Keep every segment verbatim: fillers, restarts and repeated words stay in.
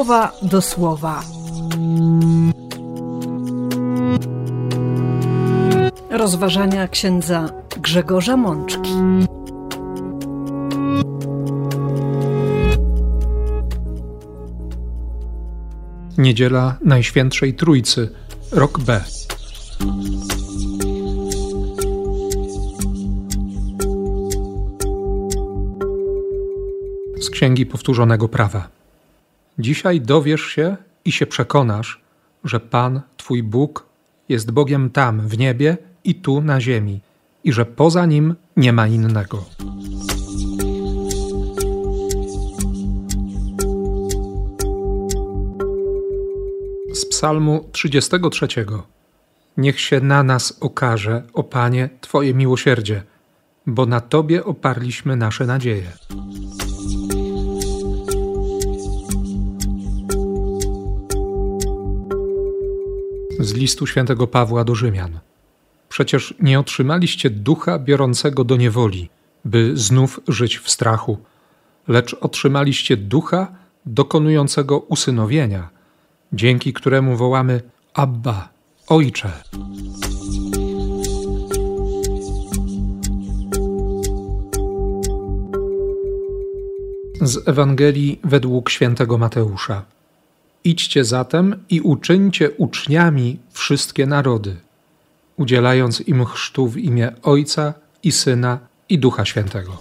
słowa do słowa. Rozważania księdza Grzegorza Mączki. Niedziela Najświętszej Trójcy, rok B. Z Księgi Powtórzonego Prawa. Dzisiaj dowiesz się i się przekonasz, że Pan, Twój Bóg, jest Bogiem tam, w niebie i tu na ziemi, i że poza Nim nie ma innego. Z Psalmu trzydziestego trzeciego. Niech się na nas okaże, o Panie, Twoje miłosierdzie, bo na Tobie oparliśmy nasze nadzieje. Z listu świętego Pawła do Rzymian. Przecież nie otrzymaliście ducha biorącego do niewoli, by znów żyć w strachu, lecz otrzymaliście ducha dokonującego usynowienia, dzięki któremu wołamy Abba, Ojcze. Z Ewangelii według świętego Mateusza. Idźcie zatem i uczyńcie uczniami wszystkie narody, udzielając im chrztu w imię Ojca i Syna i Ducha Świętego.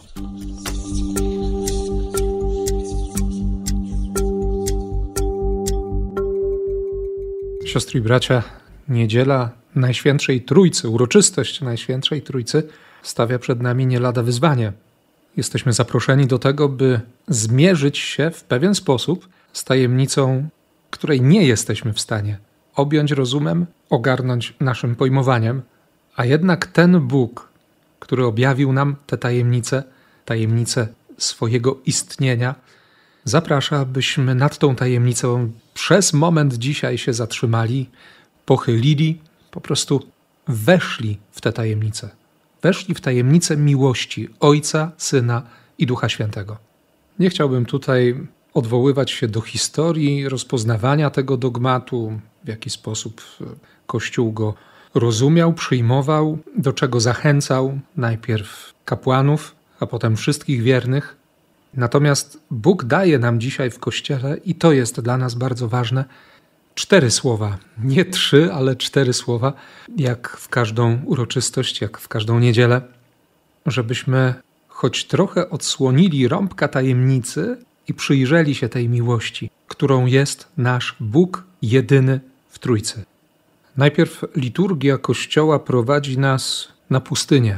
Siostry i bracia, niedziela Najświętszej Trójcy, uroczystość Najświętszej Trójcy stawia przed nami nie lada wyzwanie. Jesteśmy zaproszeni do tego, by zmierzyć się w pewien sposób z tajemnicą, której nie jesteśmy w stanie objąć rozumem, ogarnąć naszym pojmowaniem, a jednak ten Bóg, który objawił nam tę tajemnicę, tajemnicę swojego istnienia, zaprasza, byśmy nad tą tajemnicą przez moment dzisiaj się zatrzymali, pochylili, po prostu weszli w tę tajemnicę. Weszli w tajemnicę miłości Ojca, Syna i Ducha Świętego. Nie chciałbym tutaj odwoływać się do historii rozpoznawania tego dogmatu, w jaki sposób Kościół go rozumiał, przyjmował, do czego zachęcał najpierw kapłanów, a potem wszystkich wiernych. Natomiast Bóg daje nam dzisiaj w Kościele, i to jest dla nas bardzo ważne, cztery słowa. Nie trzy, ale cztery słowa, jak w każdą uroczystość, jak w każdą niedzielę, żebyśmy choć trochę odsłonili rąbka tajemnicy i przyjrzeli się tej miłości, którą jest nasz Bóg jedyny w Trójcy. Najpierw liturgia Kościoła prowadzi nas na pustynię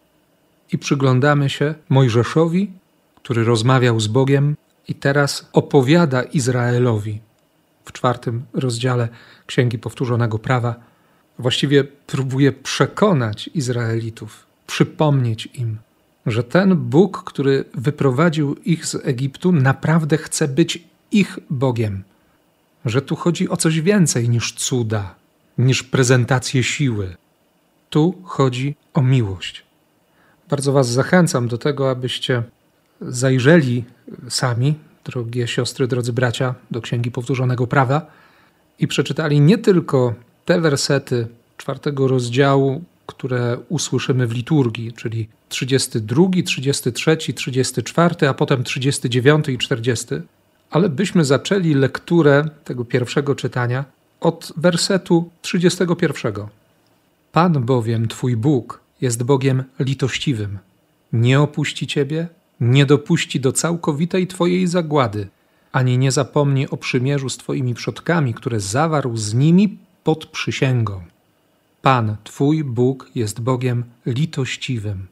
i przyglądamy się Mojżeszowi, który rozmawiał z Bogiem i teraz opowiada Izraelowi w czwartym rozdziale Księgi Powtórzonego Prawa. Właściwie próbuje przekonać Izraelitów, przypomnieć im, że ten Bóg, który wyprowadził ich z Egiptu, naprawdę chce być ich Bogiem. Że tu chodzi o coś więcej niż cuda, niż prezentację siły. Tu chodzi o miłość. Bardzo was zachęcam do tego, abyście zajrzeli sami, drogie siostry, drodzy bracia, do Księgi Powtórzonego Prawa i przeczytali nie tylko te wersety czwartego rozdziału, które usłyszymy w liturgii, czyli trzydziesty drugi, trzydziesty trzeci, trzydziesty czwarty, a potem trzydziesty dziewiąty i czterdziesty, ale byśmy zaczęli lekturę tego pierwszego czytania od wersetu trzydziestego pierwszego. Pan bowiem, Twój Bóg, jest Bogiem litościwym. Nie opuści Ciebie, nie dopuści do całkowitej Twojej zagłady, ani nie zapomni o przymierzu z Twoimi przodkami, które zawarł z nimi pod przysięgą. Pan, Twój Bóg, jest Bogiem litościwym.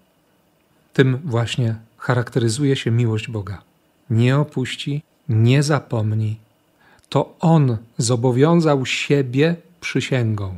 Tym właśnie charakteryzuje się miłość Boga. Nie opuści, nie zapomni. To On zobowiązał siebie przysięgą.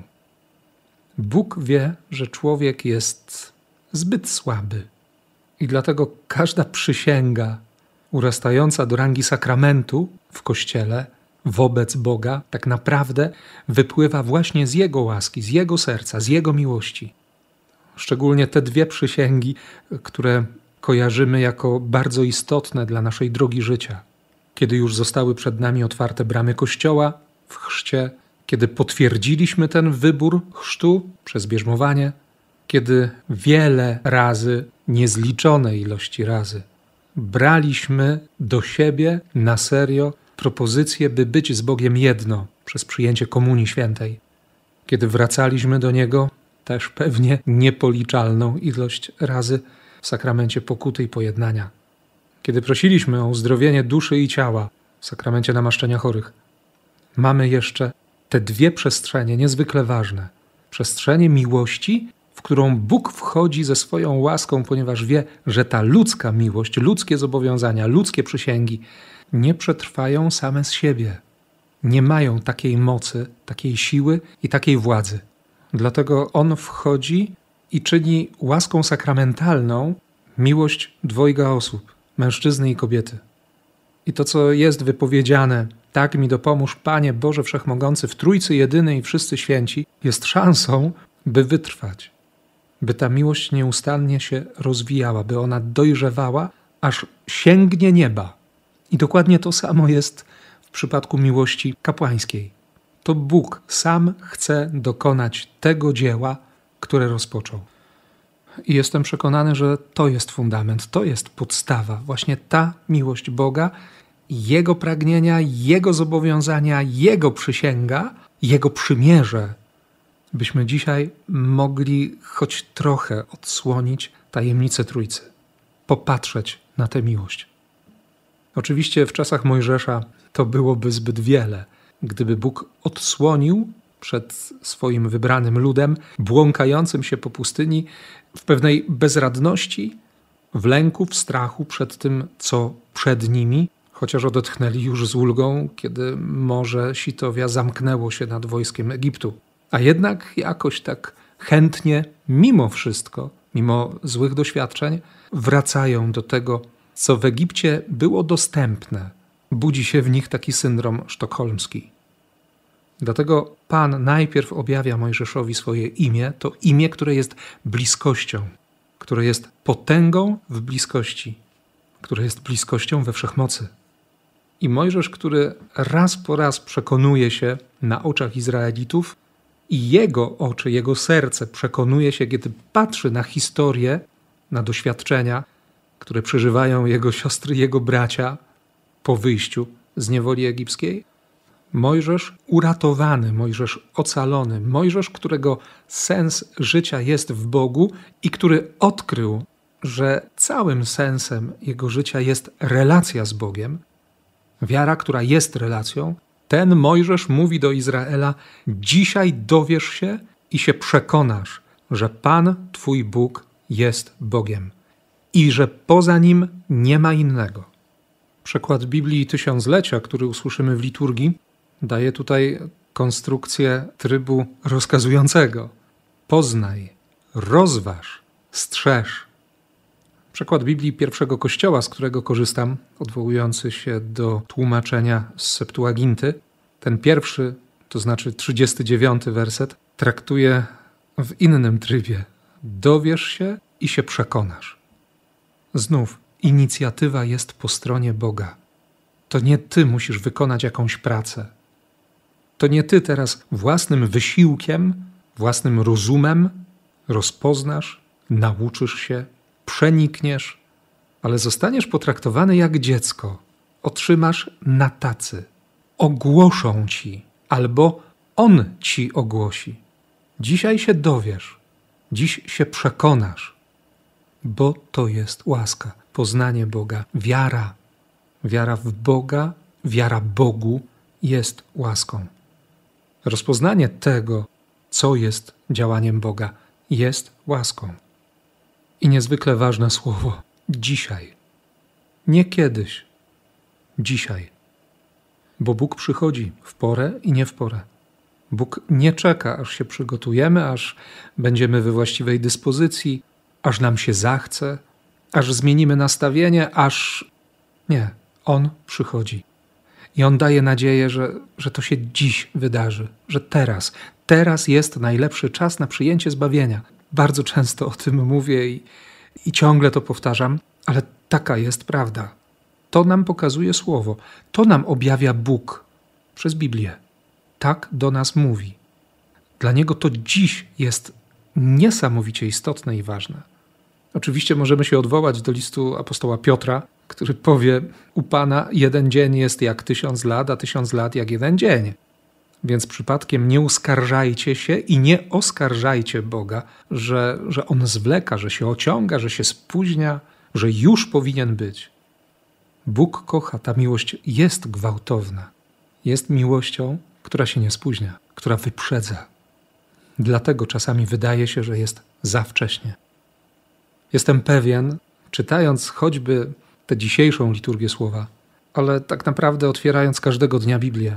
Bóg wie, że człowiek jest zbyt słaby i dlatego każda przysięga urastająca do rangi sakramentu w Kościele wobec Boga tak naprawdę wypływa właśnie z Jego łaski, z Jego serca, z Jego miłości. Szczególnie te dwie przysięgi, które kojarzymy jako bardzo istotne dla naszej drogi życia. kiedy już zostały przed nami otwarte bramy Kościoła w chrzcie, kiedy potwierdziliśmy ten wybór chrztu przez bierzmowanie, kiedy wiele razy, niezliczone ilości razy, braliśmy do siebie na serio propozycję, by być z Bogiem jedno przez przyjęcie Komunii Świętej, kiedy wracaliśmy do Niego też pewnie niepoliczalną ilość razy w sakramencie pokuty i pojednania, kiedy prosiliśmy o uzdrowienie duszy i ciała w sakramencie namaszczenia chorych. Mamy jeszcze te dwie przestrzenie niezwykle ważne. Przestrzenie miłości, w którą Bóg wchodzi ze swoją łaską, ponieważ wie, że ta ludzka miłość, ludzkie zobowiązania, ludzkie przysięgi nie przetrwają same z siebie. Nie mają takiej mocy, takiej siły i takiej władzy. Dlatego On wchodzi i czyni łaską sakramentalną miłość dwojga osób, mężczyzny i kobiety. I to, co jest wypowiedziane, tak mi dopomóż, Panie Boże Wszechmogący, w Trójcy Jedynej i wszyscy święci, jest szansą, by wytrwać, by ta miłość nieustannie się rozwijała, by ona dojrzewała, aż sięgnie nieba. I dokładnie to samo jest w przypadku miłości kapłańskiej. To Bóg sam chce dokonać tego dzieła, które rozpoczął. I jestem przekonany, że to jest fundament, to jest podstawa, właśnie ta miłość Boga, Jego pragnienia, Jego zobowiązania, Jego przysięga, Jego przymierze, byśmy dzisiaj mogli choć trochę odsłonić tajemnicę Trójcy, popatrzeć na tę miłość. Oczywiście w czasach Mojżesza to byłoby zbyt wiele, gdyby Bóg odsłonił przed swoim wybranym ludem, błąkającym się po pustyni w pewnej bezradności, w lęku, w strachu przed tym, co przed nimi, chociaż odetchnęli już z ulgą, kiedy Morze Sitowia zamknęło się nad wojskiem Egiptu. A jednak jakoś tak chętnie, mimo wszystko, mimo złych doświadczeń, wracają do tego, co w Egipcie było dostępne. Budzi się w nich taki syndrom sztokholmski. Dlatego Pan najpierw objawia Mojżeszowi swoje imię, to imię, które jest bliskością, które jest potęgą w bliskości, które jest bliskością we wszechmocy. I Mojżesz, który raz po raz przekonuje się na oczach Izraelitów i jego oczy, jego serce przekonuje się, kiedy patrzy na historię, na doświadczenia, które przeżywają jego siostry, jego bracia po wyjściu z niewoli egipskiej. Mojżesz uratowany, Mojżesz ocalony, Mojżesz, którego sens życia jest w Bogu i który odkrył, że całym sensem jego życia jest relacja z Bogiem, wiara, która jest relacją, ten Mojżesz mówi do Izraela: dzisiaj dowiesz się i się przekonasz, że Pan, Twój Bóg, jest Bogiem i że poza Nim nie ma innego. Przekład Biblii Tysiąclecia, który usłyszymy w liturgii, daje tutaj konstrukcję trybu rozkazującego. Poznaj, rozważ, strzeż. Przekład Biblii pierwszego Kościoła, z którego korzystam, odwołujący się do tłumaczenia z Septuaginty, ten pierwszy, to znaczy trzydziesty dziewiąty werset, traktuje w innym trybie. Dowiesz się i się przekonasz. Znów inicjatywa jest po stronie Boga. To nie ty musisz wykonać jakąś pracę. To nie ty teraz własnym wysiłkiem, własnym rozumem rozpoznasz, nauczysz się, przenikniesz, ale zostaniesz potraktowany jak dziecko. Otrzymasz na tacy. Ogłoszą ci, albo on ci ogłosi. Dzisiaj się dowiesz, dziś się przekonasz, bo to jest łaska, poznanie Boga, wiara. Wiara w Boga, wiara Bogu jest łaską. Rozpoznanie tego, co jest działaniem Boga, jest łaską. I niezwykle ważne słowo – dzisiaj. Nie kiedyś, dzisiaj. Bo Bóg przychodzi w porę i nie w porę. Bóg nie czeka, aż się przygotujemy, aż będziemy we właściwej dyspozycji, aż nam się zachce, aż zmienimy nastawienie, aż... Nie, On przychodzi. I On daje nadzieję, że, że to się dziś wydarzy, że teraz, teraz jest najlepszy czas na przyjęcie zbawienia. Bardzo często o tym mówię i, i ciągle to powtarzam, ale taka jest prawda. To nam pokazuje Słowo. To nam objawia Bóg przez Biblię. Tak do nas mówi. Dla Niego to dziś jest niesamowicie istotne i ważne. Oczywiście możemy się odwołać do listu apostoła Piotra, który powie: u Pana jeden dzień jest jak tysiąc lat, a tysiąc lat jak jeden dzień. Więc przypadkiem nie uskarżajcie się i nie oskarżajcie Boga, że, że On zwleka, że się ociąga, że się spóźnia, że już powinien być. Bóg kocha, ta miłość jest gwałtowna. Jest miłością, która się nie spóźnia, która wyprzedza. Dlatego czasami wydaje się, że jest za wcześnie. Jestem pewien, czytając choćby tę dzisiejszą liturgię słowa, ale tak naprawdę otwierając każdego dnia Biblię,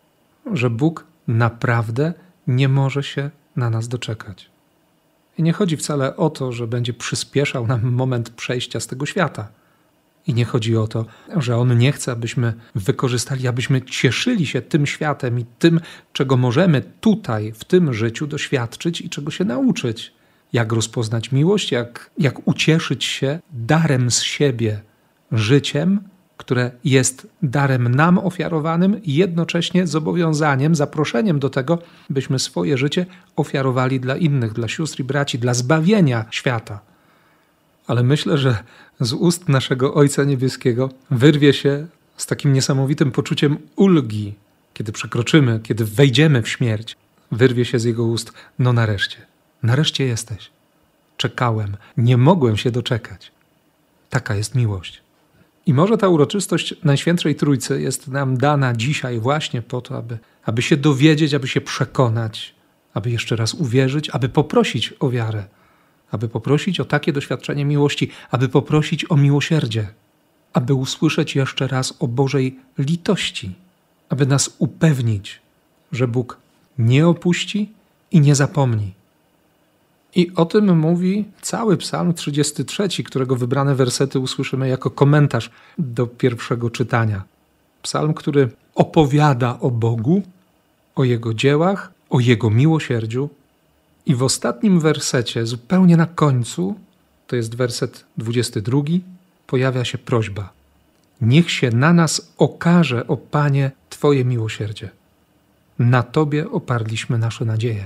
że Bóg naprawdę nie może się na nas doczekać. I nie chodzi wcale o to, że będzie przyspieszał nam moment przejścia z tego świata. I nie chodzi o to, że On nie chce, abyśmy wykorzystali, abyśmy cieszyli się tym światem i tym, czego możemy tutaj, w tym życiu doświadczyć i czego się nauczyć. Jak rozpoznać miłość, jak, jak ucieszyć się darem z siebie, życiem, które jest darem nam ofiarowanym i jednocześnie zobowiązaniem, zaproszeniem do tego, byśmy swoje życie ofiarowali dla innych, dla sióstr i braci, dla zbawienia świata. Ale myślę, że z ust naszego Ojca Niebieskiego wyrwie się z takim niesamowitym poczuciem ulgi, kiedy przekroczymy, kiedy wejdziemy w śmierć. Wyrwie się z Jego ust: no nareszcie, nareszcie jesteś. Czekałem, nie mogłem się doczekać. Taka jest miłość. I może ta uroczystość Najświętszej Trójcy jest nam dana dzisiaj właśnie po to, aby, aby się dowiedzieć, aby się przekonać, aby jeszcze raz uwierzyć, aby poprosić o wiarę, aby poprosić o takie doświadczenie miłości, aby poprosić o miłosierdzie, aby usłyszeć jeszcze raz o Bożej litości, aby nas upewnić, że Bóg nie opuści i nie zapomni. I o tym mówi cały Psalm trzydziesty trzeci, którego wybrane wersety usłyszymy jako komentarz do pierwszego czytania. Psalm, który opowiada o Bogu, o Jego dziełach, o Jego miłosierdziu. I w ostatnim wersecie, zupełnie na końcu, to jest werset dwudziesty drugi, pojawia się prośba: niech się na nas okaże, o Panie, Twoje miłosierdzie. Na Tobie oparliśmy nasze nadzieje.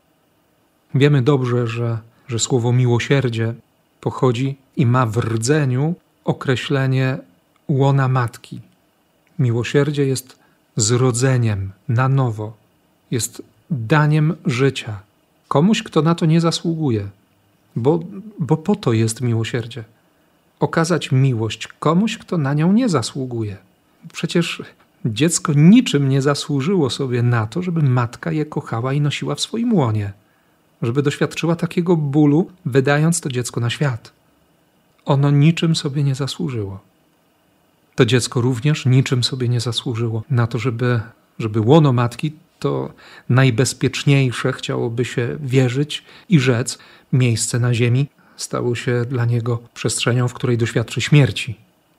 Wiemy dobrze, że, że słowo miłosierdzie pochodzi i ma w rdzeniu określenie łona matki. Miłosierdzie jest zrodzeniem na nowo, jest daniem życia komuś, kto na to nie zasługuje, bo, bo po to jest miłosierdzie. Okazać miłość komuś, kto na nią nie zasługuje. Przecież dziecko niczym nie zasłużyło sobie na to, żeby matka je kochała i nosiła w swoim łonie, żeby doświadczyła takiego bólu, wydając to dziecko na świat. Ono niczym sobie nie zasłużyło. To dziecko również niczym sobie nie zasłużyło na to, żeby, żeby łono matki, to najbezpieczniejsze, chciałoby się wierzyć i rzec, miejsce na ziemi, stało się dla niego przestrzenią, w której doświadczy śmierci.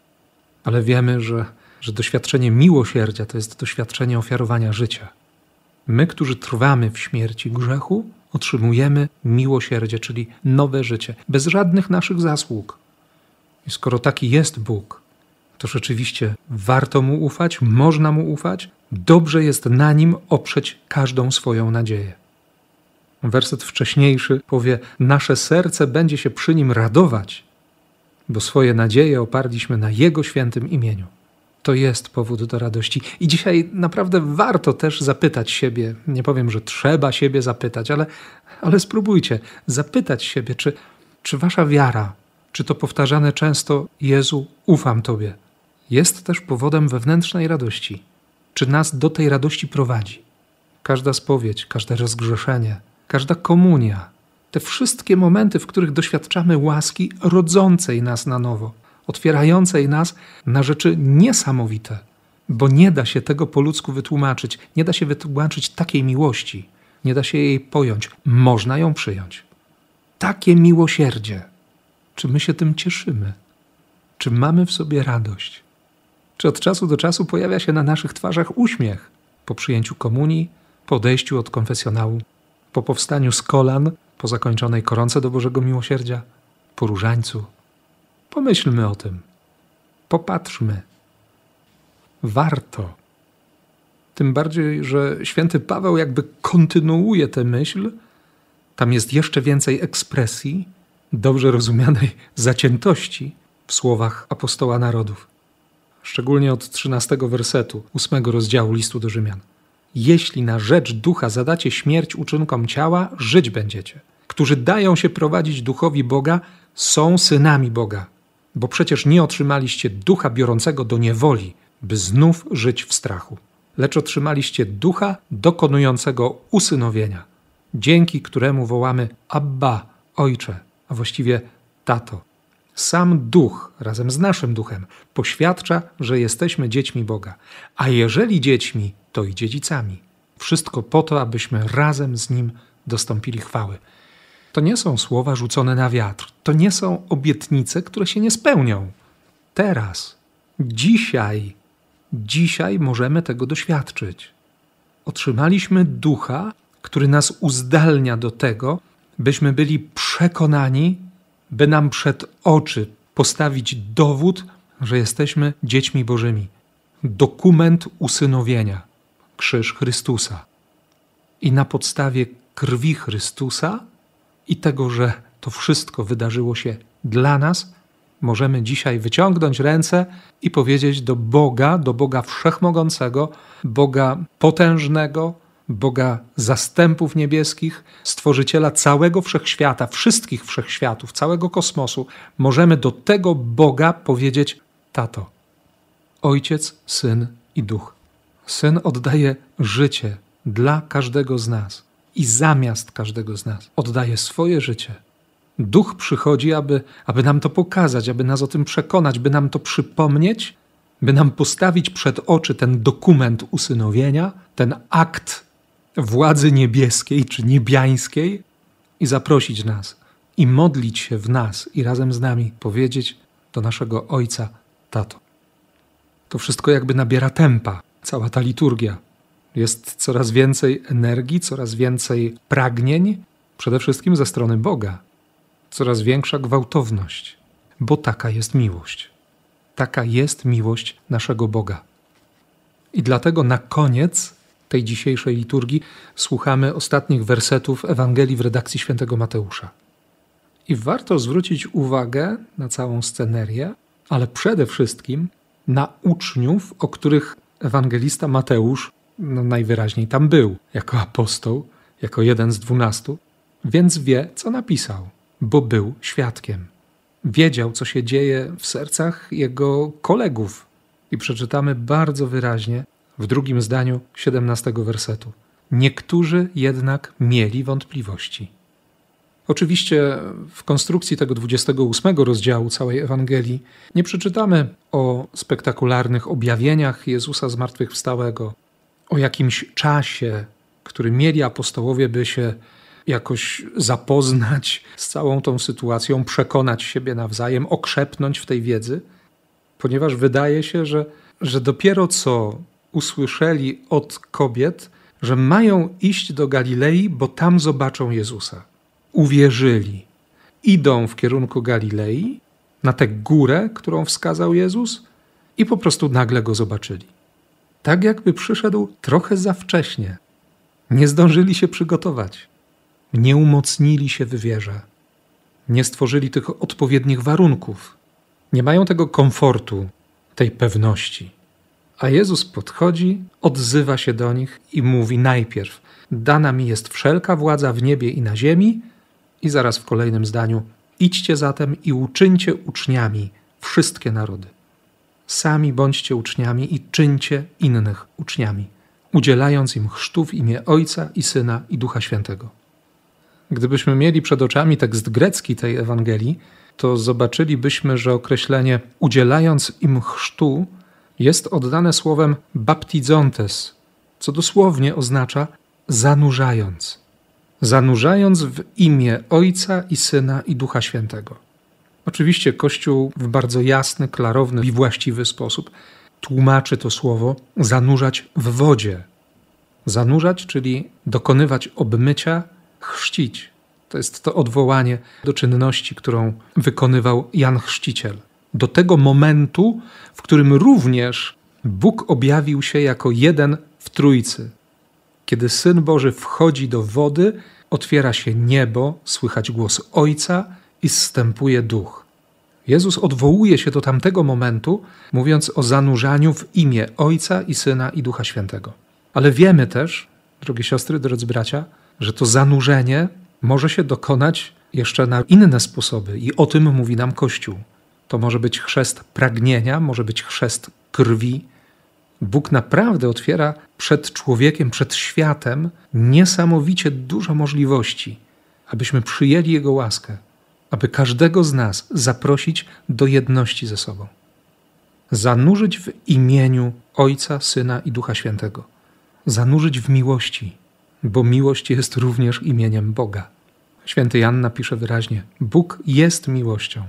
Ale wiemy, że, że doświadczenie miłosierdzia to jest doświadczenie ofiarowania życia. My, którzy trwamy w śmierci grzechu, otrzymujemy miłosierdzie, czyli nowe życie, bez żadnych naszych zasług. I skoro taki jest Bóg, to rzeczywiście warto Mu ufać, można Mu ufać, dobrze jest na Nim oprzeć każdą swoją nadzieję. Werset wcześniejszy powie: nasze serce będzie się przy Nim radować, bo swoje nadzieje oparliśmy na Jego świętym imieniu. To jest powód do radości. I dzisiaj naprawdę warto też zapytać siebie, nie powiem, że trzeba siebie zapytać, ale, ale spróbujcie zapytać siebie, czy, czy wasza wiara, czy to powtarzane często: Jezu, ufam Tobie, jest też powodem wewnętrznej radości. Czy nas do tej radości prowadzi? Każda spowiedź, każde rozgrzeszenie, każda komunia, te wszystkie momenty, w których doświadczamy łaski rodzącej nas na nowo, otwierającej nas na rzeczy niesamowite, bo nie da się tego po ludzku wytłumaczyć, nie da się wytłumaczyć takiej miłości, nie da się jej pojąć, można ją przyjąć. Takie miłosierdzie. Czy my się tym cieszymy? Czy mamy w sobie radość? Czy od czasu do czasu pojawia się na naszych twarzach uśmiech po przyjęciu komunii, po odejściu od konfesjonału, po powstaniu z kolan, po zakończonej koronce do Bożego Miłosierdzia, po różańcu? Pomyślmy o tym. Popatrzmy warto. Tym bardziej, że święty Paweł jakby kontynuuje tę myśl. Tam jest jeszcze więcej ekspresji, dobrze rozumianej zaciętości w słowach apostoła narodów. Szczególnie od trzynastego wersetu ósmego rozdziału listu do Rzymian. Jeśli na rzecz ducha zadacie śmierć uczynkom ciała, żyć będziecie. Którzy dają się prowadzić duchowi Boga, są synami Boga. Bo przecież nie otrzymaliście ducha biorącego do niewoli, by znów żyć w strachu. Lecz otrzymaliście ducha dokonującego usynowienia, dzięki któremu wołamy Abba, Ojcze, a właściwie Tato. Sam Duch razem z naszym duchem poświadcza, że jesteśmy dziećmi Boga, a jeżeli dziećmi, to i dziedzicami. Wszystko po to, abyśmy razem z Nim dostąpili chwały. To nie są słowa rzucone na wiatr, to nie są obietnice, które się nie spełnią. Teraz, dzisiaj, dzisiaj możemy tego doświadczyć. Otrzymaliśmy Ducha, który nas uzdalnia do tego, byśmy byli przekonani, by nam przed oczy postawić dowód, że jesteśmy dziećmi Bożymi. Dokument usynowienia, krzyż Chrystusa. I na podstawie krwi Chrystusa i tego, że to wszystko wydarzyło się dla nas, możemy dzisiaj wyciągnąć ręce i powiedzieć do Boga, do Boga Wszechmogącego, Boga potężnego, Boga zastępów niebieskich, Stworzyciela całego wszechświata, wszystkich wszechświatów, całego kosmosu. Możemy do tego Boga powiedzieć Tato. Ojciec, Syn i Duch. Syn oddaje życie dla każdego z nas i zamiast każdego z nas oddaje swoje życie. Duch przychodzi, aby, aby nam to pokazać, aby nas o tym przekonać, by nam to przypomnieć, by nam postawić przed oczy ten dokument usynowienia, ten akt władzy niebieskiej czy niebiańskiej i zaprosić nas i modlić się w nas i razem z nami powiedzieć do naszego Ojca Tato. To wszystko jakby nabiera tempa, cała ta liturgia. Jest coraz więcej energii, coraz więcej pragnień, przede wszystkim ze strony Boga. Coraz większa gwałtowność, bo taka jest miłość. Taka jest miłość naszego Boga. I dlatego na koniec tej dzisiejszej liturgii słuchamy ostatnich wersetów Ewangelii w redakcji świętego Mateusza. I warto zwrócić uwagę na całą scenerię, ale przede wszystkim na uczniów, o których ewangelista Mateusz no, najwyraźniej tam był, jako apostoł, jako jeden z dwunastu, więc wie, co napisał, bo był świadkiem. Wiedział, co się dzieje w sercach jego kolegów. I przeczytamy bardzo wyraźnie w drugim zdaniu siedemnastego wersetu. Niektórzy jednak mieli wątpliwości. Oczywiście w konstrukcji tego dwudziestego ósmego rozdziału całej Ewangelii nie przeczytamy o spektakularnych objawieniach Jezusa zmartwychwstałego, o jakimś czasie, który mieli apostołowie, by się jakoś zapoznać z całą tą sytuacją, przekonać siebie nawzajem, okrzepnąć w tej wiedzy, ponieważ wydaje się, że, że dopiero co usłyszeli od kobiet, że mają iść do Galilei, bo tam zobaczą Jezusa. Uwierzyli. Idą w kierunku Galilei, na tę górę, którą wskazał Jezus i po prostu nagle Go zobaczyli. Tak jakby przyszedł trochę za wcześnie. Nie zdążyli się przygotować. Nie umocnili się w wierze. Nie stworzyli tych odpowiednich warunków. Nie mają tego komfortu, tej pewności. A Jezus podchodzi, odzywa się do nich i mówi najpierw: dana mi jest wszelka władza w niebie i na ziemi, i zaraz w kolejnym zdaniu: idźcie zatem i uczyńcie uczniami wszystkie narody. Sami bądźcie uczniami i czyńcie innych uczniami, udzielając im chrztu w imię Ojca i Syna i Ducha Świętego. Gdybyśmy mieli przed oczami tekst grecki tej Ewangelii, to zobaczylibyśmy, że określenie udzielając im chrztu jest oddane słowem baptizontes, co dosłownie oznacza zanurzając. Zanurzając w imię Ojca i Syna i Ducha Świętego. Oczywiście Kościół w bardzo jasny, klarowny i właściwy sposób tłumaczy to słowo zanurzać w wodzie. Zanurzać, czyli dokonywać obmycia, chrzcić. To jest to odwołanie do czynności, którą wykonywał Jan Chrzciciel. Do tego momentu, w którym również Bóg objawił się jako jeden w Trójcy. Kiedy Syn Boży wchodzi do wody, otwiera się niebo, słychać głos Ojca i zstępuje Duch. Jezus odwołuje się do tamtego momentu, mówiąc o zanurzaniu w imię Ojca i Syna i Ducha Świętego. Ale wiemy też, drogie siostry, drodzy bracia, że to zanurzenie może się dokonać jeszcze na inne sposoby i o tym mówi nam Kościół. To może być chrzest pragnienia, może być chrzest krwi. Bóg naprawdę otwiera przed człowiekiem, przed światem niesamowicie dużo możliwości, abyśmy przyjęli Jego łaskę, aby każdego z nas zaprosić do jedności ze sobą. Zanurzyć w imieniu Ojca, Syna i Ducha Świętego. Zanurzyć w miłości, bo miłość jest również imieniem Boga. Święty Jan napisze wyraźnie: Bóg jest miłością.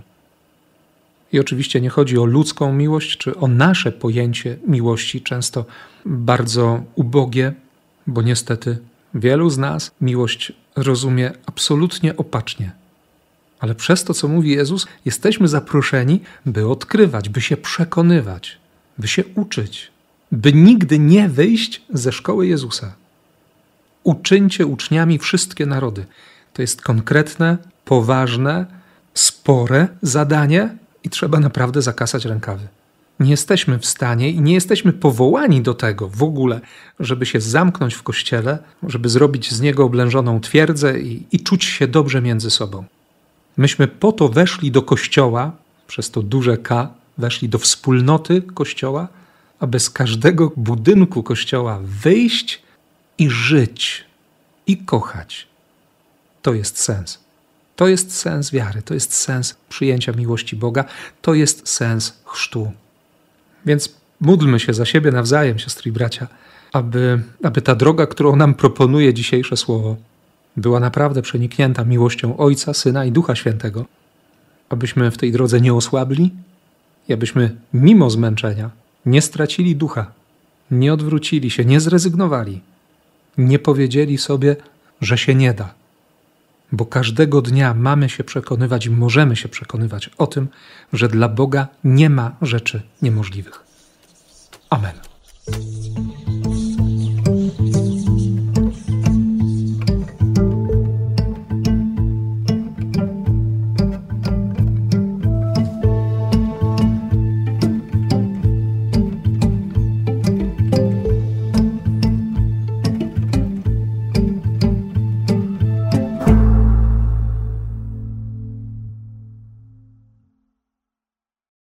I oczywiście nie chodzi o ludzką miłość, czy o nasze pojęcie miłości, często bardzo ubogie, bo niestety wielu z nas miłość rozumie absolutnie opacznie. Ale przez to, co mówi Jezus, jesteśmy zaproszeni, by odkrywać, by się przekonywać, by się uczyć, by nigdy nie wyjść ze szkoły Jezusa. Uczyńcie uczniami wszystkie narody. To jest konkretne, poważne, spore zadanie i trzeba naprawdę zakasać rękawy. Nie jesteśmy w stanie i nie jesteśmy powołani do tego w ogóle, żeby się zamknąć w kościele, żeby zrobić z niego oblężoną twierdzę i, i czuć się dobrze między sobą. Myśmy po to weszli do Kościoła, przez to duże K, weszli do wspólnoty Kościoła, aby z każdego budynku Kościoła wyjść i żyć, i kochać. To jest sens. To jest sens wiary, to jest sens przyjęcia miłości Boga, to jest sens chrztu. Więc módlmy się za siebie nawzajem, siostry i bracia, aby, aby ta droga, którą nam proponuje dzisiejsze słowo, była naprawdę przeniknięta miłością Ojca, Syna i Ducha Świętego, abyśmy w tej drodze nie osłabli i abyśmy mimo zmęczenia nie stracili ducha, nie odwrócili się, nie zrezygnowali, nie powiedzieli sobie, że się nie da. Bo każdego dnia mamy się przekonywać i możemy się przekonywać o tym, że dla Boga nie ma rzeczy niemożliwych. Amen.